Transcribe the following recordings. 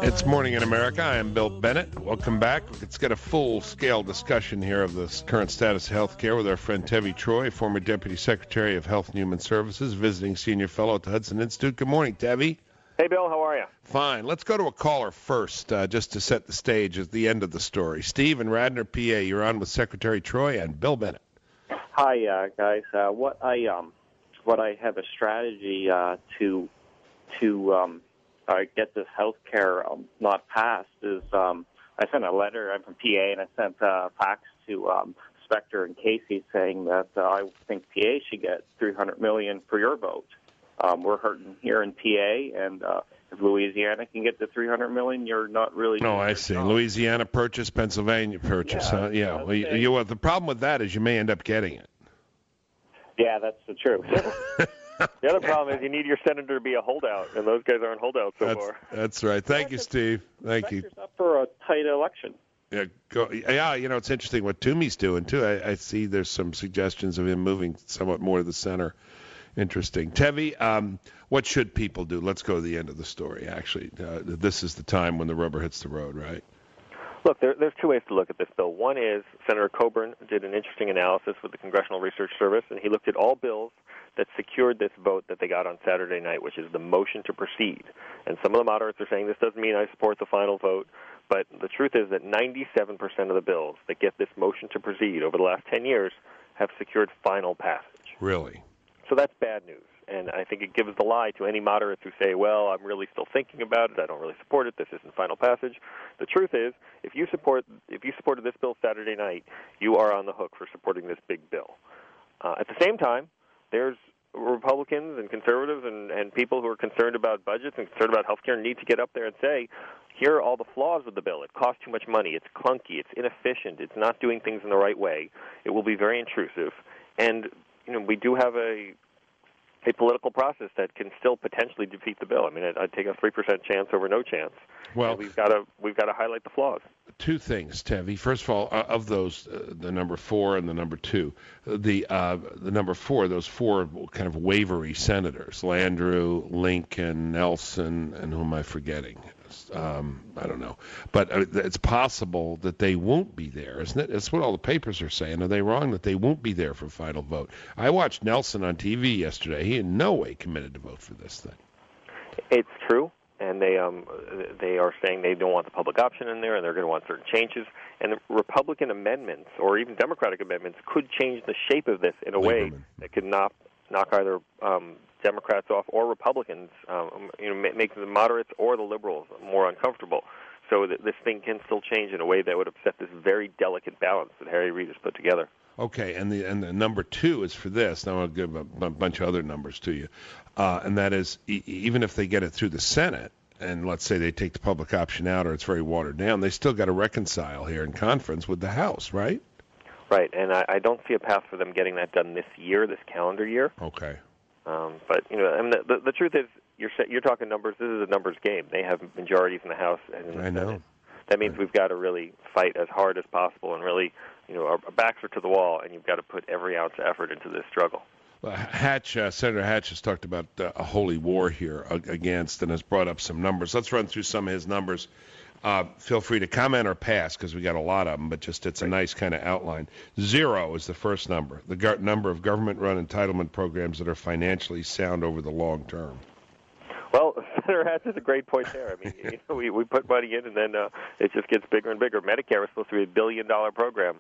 It's Morning in America. I am Bill Bennett. Welcome back. Let's get a full-scale discussion here of the current status of health care with our friend Tevi Troy, former Deputy Secretary of Health and Human Services, visiting senior fellow at the Hudson Institute. Good morning, Tevi. Hey, Bill. How are you? Fine. Let's go to a caller first, just to set the stage at the end of the story. Steve in Radnor, PA. You're on with Secretary Troy and Bill Bennett. Hi, guys. What I have a strategy to get this health care not passed is I sent a letter. I'm from PA, and I sent a fax to Specter and Casey saying that I think PA should get $300 million for your vote. We're hurting here in PA, and if Louisiana can get the $300 million, you're not really. No, I see. Louisiana purchase, Pennsylvania purchase. Yeah. Well, the problem with that is you may end up getting it. Yeah, that's the truth. The other problem is you need your senator to be a holdout, and those guys aren't holdouts so far. That's right. Thank you, Steve. Thank you. Up for a tight election. Yeah, it's interesting what Toomey's doing, too. I see there's some suggestions of him moving somewhat more to the center. Interesting. Tevi, what should people do? Let's go to the end of the story, actually. This is the time when the rubber hits the road, right? Look, there's two ways to look at this, Bill. One is Senator Coburn did an interesting analysis with the Congressional Research Service, and he looked at all bills that secured this vote that they got on Saturday night, which is the motion to proceed. And some of the moderates are saying this doesn't mean I support the final vote, but the truth is that 97% of the bills that get this motion to proceed over the last 10 years have secured final passage. Really? So that's bad news. And I think it gives the lie to any moderates who say, well, I'm really still thinking about it, I don't really support it, this isn't final passage. The truth is, if you supported this bill Saturday night, you are on the hook for supporting this big bill. At the same time, there's Republicans and conservatives and people who are concerned about budgets and concerned about health care need to get up there and say, here are all the flaws of the bill. It costs too much money. It's clunky. It's inefficient. It's not doing things in the right way. It will be very intrusive. And, we do have a political process that can still potentially defeat the bill. I mean, I'd take a 3% chance over no chance. Well, and we've got to highlight the flaws. Two things, Tevi. First of all, of those, the number 4 and the number 2, the number 4, those 4 kind of wavery senators, Landrieu, Lincoln, Nelson, and who am I forgetting? I don't know. But it's possible that they won't be there, isn't it? That's what all the papers are saying. Are they wrong that they won't be there for final vote? I watched Nelson on TV yesterday. He in no way committed to vote for this thing. It's true. And they are saying they don't want the public option in there, and they're going to want certain changes. And the Republican amendments, or even Democratic amendments, could change the shape of this in a way that could knock either Democrats off or Republicans, make the moderates or the liberals more uncomfortable. So that this thing can still change in a way that would upset this very delicate balance that Harry Reid has put together. Okay, and the number 2 is for this. Now I'll give a bunch of other numbers to you, and that is even if they get it through the Senate, and let's say they take the public option out or it's very watered down, they still got to reconcile here in conference with the House, right? Right, and I don't see a path for them getting that done this calendar year. Okay. But the truth is, you're talking numbers. This is a numbers game. They have majorities in the House and in the Senate. I know. That means we've got to really fight as hard as possible and really, our backs are to the wall, and you've got to put every ounce of effort into this struggle. Well, Senator Hatch has talked about a holy war here against and has brought up some numbers. Let's run through some of his numbers. Feel free to comment or pass because we got a lot of them, but it's a nice kind of outline. 0 is the first number, the number of government-run entitlement programs that are financially sound over the long term. Well, Senator Hatch has a great point there. I mean, we put money in, and then it just gets bigger and bigger. Medicare was supposed to be $1 billion program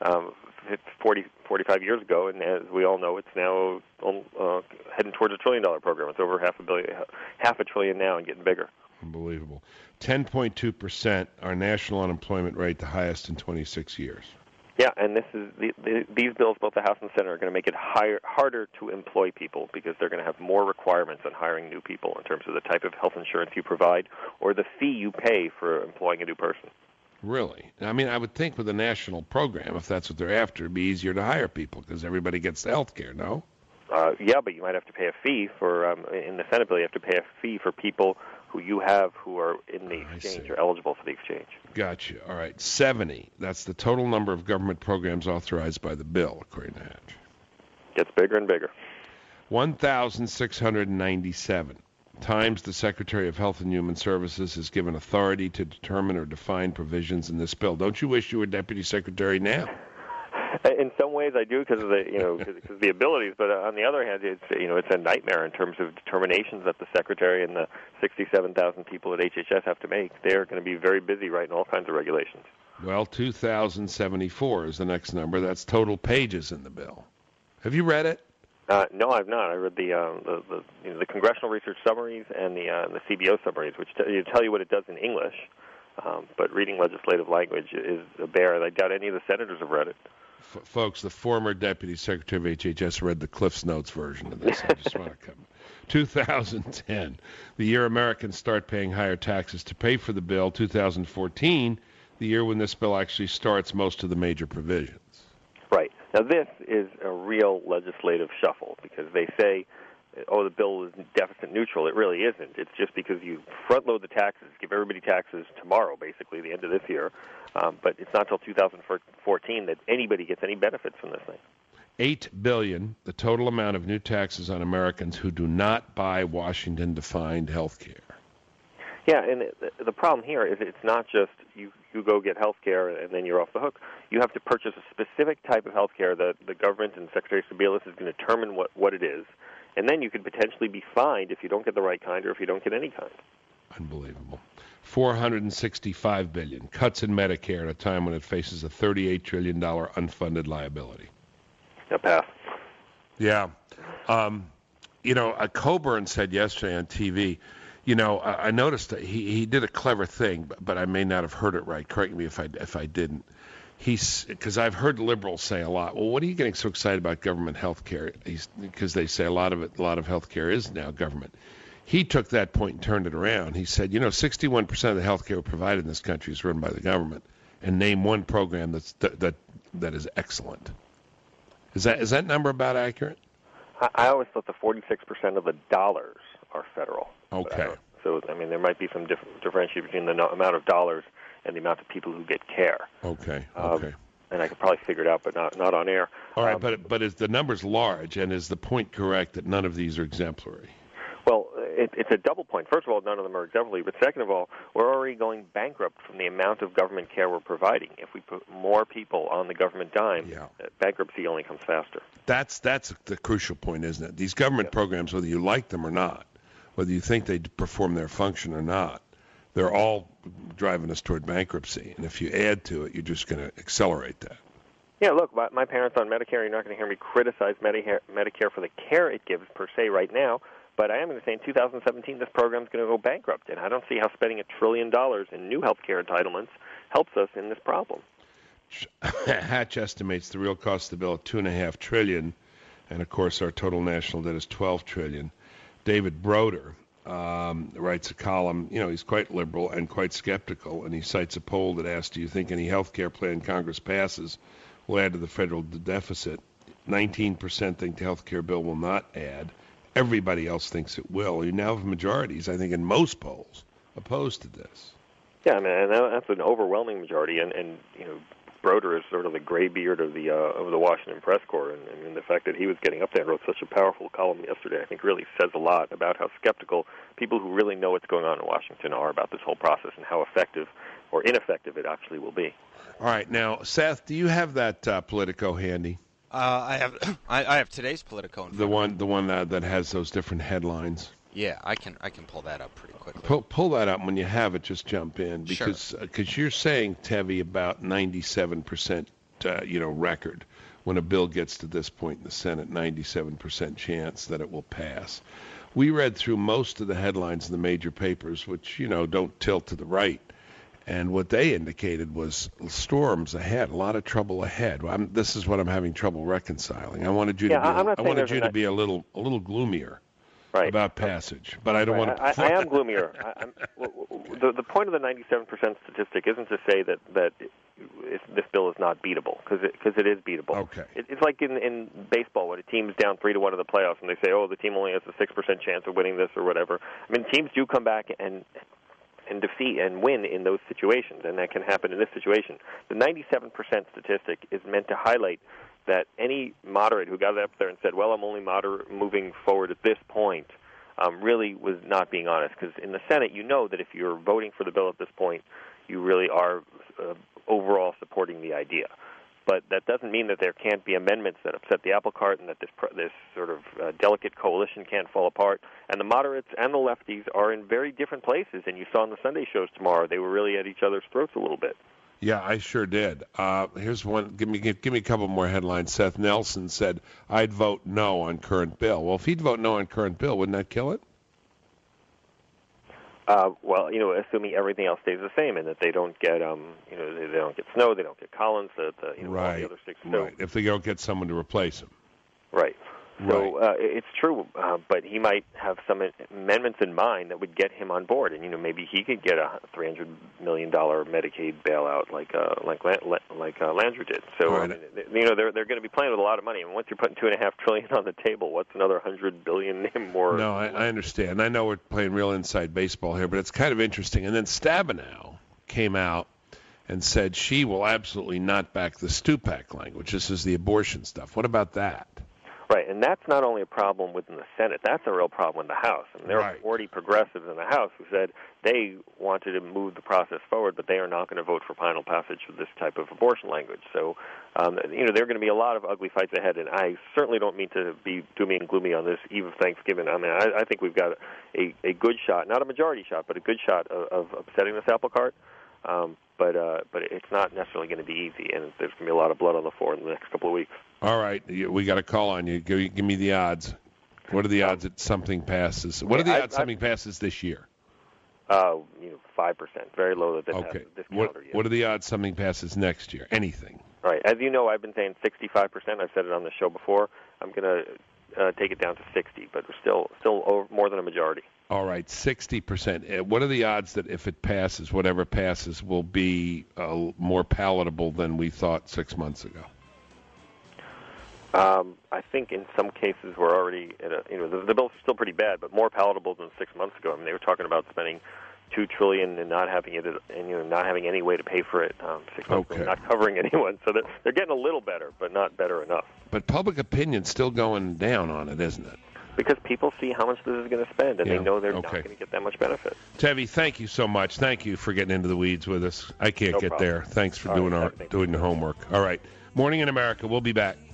45 years ago, and as we all know, it's now heading towards $1 trillion program. It's over half a trillion now, and getting bigger. Unbelievable. 10.2%, our national unemployment rate, the highest in 26 years. Yeah, and this is these bills, both the House and Senate, are going to make it harder to employ people because they're going to have more requirements on hiring new people in terms of the type of health insurance you provide or the fee you pay for employing a new person. Really? I mean, I would think with a national program, if that's what they're after, it'd be easier to hire people because everybody gets the health care, no? Yeah, but you might have to pay a fee for, in the Senate bill, you have to pay a fee for people who are in the exchange or eligible for the exchange. Gotcha. All right. 70. That's the total number of government programs authorized by the bill, according to Hatch. Gets bigger and bigger. 1,697. Times, the Secretary of Health and Human Services is given authority to determine or define provisions in this bill. Don't you wish you were Deputy Secretary now? In some ways, I do because of the abilities. But on the other hand, it's a nightmare in terms of determinations that the Secretary and the 67,000 people at HHS have to make. They are going to be very busy writing all kinds of regulations. Well, 2,074 is the next number. That's total pages in the bill. Have you read it? No, I've not. I read the congressional research summaries and the CBO summaries, which tell you what it does in English. But reading legislative language is a bear. I doubt any of the senators have read it. Folks, the former Deputy Secretary of HHS read the Cliff's Notes version of this. I just want to come. 2010, the year Americans start paying higher taxes to pay for the bill. 2014, the year when this bill actually starts most of the major provisions. Right. Now, this is a real legislative shuffle because they say, oh, the bill is deficit neutral. It really isn't. It's just because you front-load the taxes, give everybody taxes tomorrow, basically, the end of this year. But it's not until 2014 that anybody gets any benefits from this thing. $8 billion, the total amount of new taxes on Americans who do not buy Washington-defined health care. Yeah, and the problem here is it's not just you go get health care and then you're off the hook. You have to purchase a specific type of health care that the government and Secretary Sebelius is going to determine what it is. And then you could potentially be fined if you don't get the right kind or if you don't get any kind. Unbelievable. $465 billion, cuts in Medicare at a time when it faces a $38 trillion unfunded liability. A pass. Yeah. Coburn said yesterday on TV, I noticed that he did a clever thing, but I may not have heard it right. Correct me if I didn't. Because I've heard liberals say a lot, well, what are you getting so excited about government health care? Because they say a lot of health care is now government. He took that point and turned it around. He said, 61% of the health care provided in this country is run by the government, and name one program that is excellent. Is that number about accurate? I always thought the 46% of the dollars are federal. Okay. So, there might be some differentiation between the amount of dollars and the amount of people who get care. Okay. And I could probably figure it out, but not on air. All right, but is the number's large, and is the point correct that none of these are exemplary? Well, it's a double point. First of all, none of them are exemplary, but second of all, we're already going bankrupt from the amount of government care we're providing. If we put more people on the government dime, bankruptcy only comes faster. That's the crucial point, isn't it? These government programs, whether you like them or not, whether you think they perform their function or not, they're all driving us toward bankruptcy. And if you add to it, you're just going to accelerate that. Yeah, look, my parents on Medicare, you're not going to hear me criticize Medicare for the care it gives per se right now, but I am going to say in 2017 this program is going to go bankrupt, and I don't see how spending $1 trillion in new health care entitlements helps us in this problem. Hatch estimates the real cost of the bill at $2.5 trillion, and of course our total national debt is $12 trillion. David Broder writes a column. He's quite liberal and quite skeptical, and he cites a poll that asks, do you think any health care plan Congress passes will add to the federal deficit? 19% think the health care bill will not add. Everybody else thinks it will. You now have majorities, I think, in most polls opposed to this. Yeah, and that's an overwhelming majority, and Broder is sort of the graybeard of the Washington press corps, and the fact that he was getting up there and wrote such a powerful column yesterday, I think, really says a lot about how skeptical people who really know what's going on in Washington are about this whole process and how effective or ineffective it actually will be. All right, now, Seth, do you have that Politico handy? I have today's Politico. The one that has those different headlines. Yeah, I can pull that up pretty quickly. Pull that up, and when you have it, just jump in because you're saying, Tevi, about 97% record when a bill gets to this point in the Senate, 97% chance that it will pass. We read through most of the headlines in the major papers, which don't tilt to the right, and what they indicated was storms ahead, a lot of trouble ahead. This is what I'm having trouble reconciling. I wanted you to be a little gloomier. Right. About passage, but I don't want to. I am gloomier. The point of the 97% statistic isn't to say that this bill is not beatable, because it is beatable. Okay. It's like in baseball when a team's down 3-1 in the playoffs, and they say, oh, the team only has a 6% chance of winning this or whatever. Teams do come back and defeat and win in those situations, and that can happen in this situation. The 97% statistic is meant to highlight that any moderate who got up there and said, well, I'm only moving forward at this point, really was not being honest. Because in the Senate, you know that if you're voting for the bill at this point, you really are overall supporting the idea. But that doesn't mean that there can't be amendments that upset the apple cart and that this sort of delicate coalition can't fall apart. And the moderates and the lefties are in very different places. And you saw in the Sunday shows tomorrow, they were really at each other's throats a little bit. Yeah, I sure did. Here's one. Give me a couple more headlines. Seth Nelson said, I'd vote no on current bill. Well, if he'd vote no on current bill, wouldn't that kill it? Well, assuming everything else stays the same and that they don't get, they don't get Snow, they don't get Collins, all the other six. Right. If they don't get someone to replace him. Right. So it's true, but he might have some amendments in mind that would get him on board, and maybe he could get a $300 million Medicaid bailout like Landrieu did. So right. They're going to be playing with a lot of money. And once you're putting $2.5 trillion on the table, what's another $100 billion more? No, I understand. I know we're playing real inside baseball here, but it's kind of interesting. And then Stabenow came out and said she will absolutely not back the Stupak language. This is the abortion stuff. What about that? Right, and that's not only a problem within the Senate, that's a real problem in the House. I mean, there are 40 progressives in the House who said they wanted to move the process forward, but they are not going to vote for final passage of this type of abortion language. So, there are going to be a lot of ugly fights ahead, and I certainly don't mean to be doomy and gloomy on this eve of Thanksgiving. I mean, I think we've got a good shot, not a majority shot, but a good shot of upsetting this apple cart. But it's not necessarily going to be easy, and there's going to be a lot of blood on the floor in the next couple of weeks. All right, we got a call on you. Give me the odds. What are the odds that something passes? What are the odds something passes this year? 5%, very low that passes this calendar year. What are the odds something passes next year? Anything? All right. As you know, I've been saying 65%. I've said it on the show before. I'm going to take it down to 60, but we're still over, more than a majority. All right, 60%. What are the odds that if it passes, whatever passes, will be more palatable than we thought 6 months ago? I think in some cases we're already at the bills are still pretty bad, but more palatable than 6 months ago. I mean, they were talking about spending $2 trillion and not having it, and not having any way to pay for it. 6 months ago, not covering anyone, so they're getting a little better, but not better enough. But public opinion's still going down on it, isn't it? Because people see how much this is going to spend, and they know they're not going to get that much benefit. Tevi, thank you so much. Thank you for getting into the weeds with us. I can't get there. Thanks for doing the homework. All right. Morning in America. We'll be back.